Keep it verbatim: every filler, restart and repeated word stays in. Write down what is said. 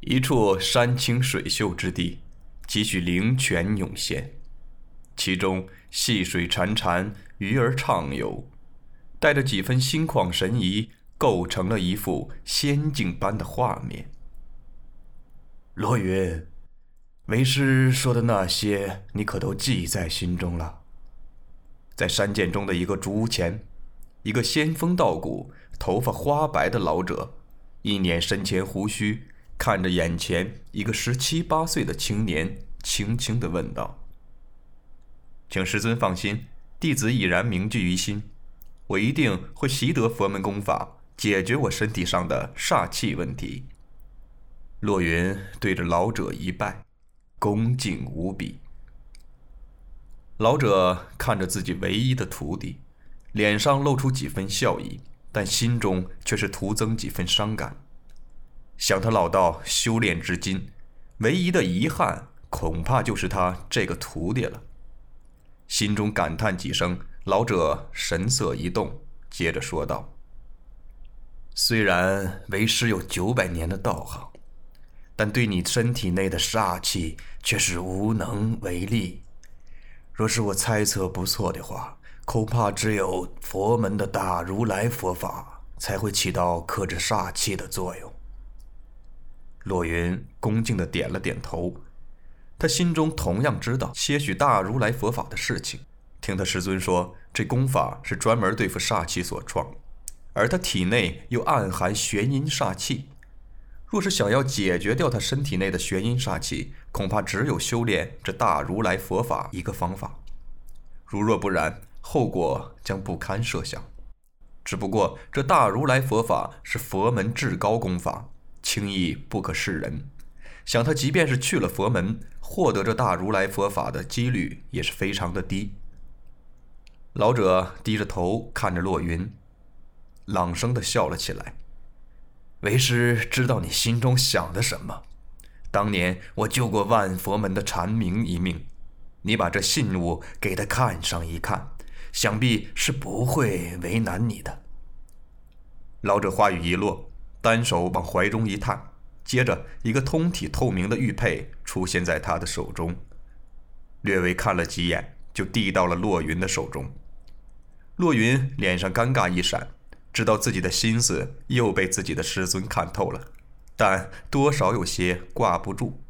一处山清水秀之地，几许灵泉涌现，其中细水潺潺，鱼儿畅游，带着几分心旷神怡，构成了一幅仙境般的画面。罗云，为师说的那些，你可都记在心中了。在山涧中的一个竹屋前，一个仙风道骨、头发花白的老者，一捻身前胡须，看着眼前一个十七八岁的青年，轻轻地问道：“请师尊放心，弟子已然铭记于心，我一定会习得佛门功法，解决我身体上的煞气问题。”洛云对着老者一拜，恭敬无比。老者看着自己唯一的徒弟，脸上露出几分笑意，但心中却是徒增几分伤感。想他老道修炼至今，唯一的遗憾恐怕就是他这个徒弟了。心中感叹几声，老者神色一动，接着说道：“虽然为师有九百年的道行，但对你身体内的煞气却是无能为力。若是我猜测不错的话，恐怕只有佛门的大如来佛法才会起到克制煞气的作用。”洛云恭敬地点了点头，他心中同样知道些许大如来佛法的事情。听他师尊说，这功法是专门对付煞气所创，而他体内又暗含玄阴煞气。若是想要解决掉他身体内的玄阴煞气，恐怕只有修炼这大如来佛法一个方法。如若不然，后果将不堪设想。只不过这大如来佛法是佛门至高功法，轻易不可示人。想他即便是去了佛门，获得这大如来佛法的几率也是非常的低。老者低着头看着洛云，朗声地笑了起来：“为师知道你心中想的什么。当年我救过万佛门的禅明一命，你把这信物给他看上一看，想必是不会为难你的。”老者话语一落，单手往怀中一探，接着一个通体透明的玉佩出现在他的手中，略微看了几眼，就递到了洛云的手中。洛云脸上尴尬一闪，知道自己的心思又被自己的师尊看透了，但多少有些挂不住。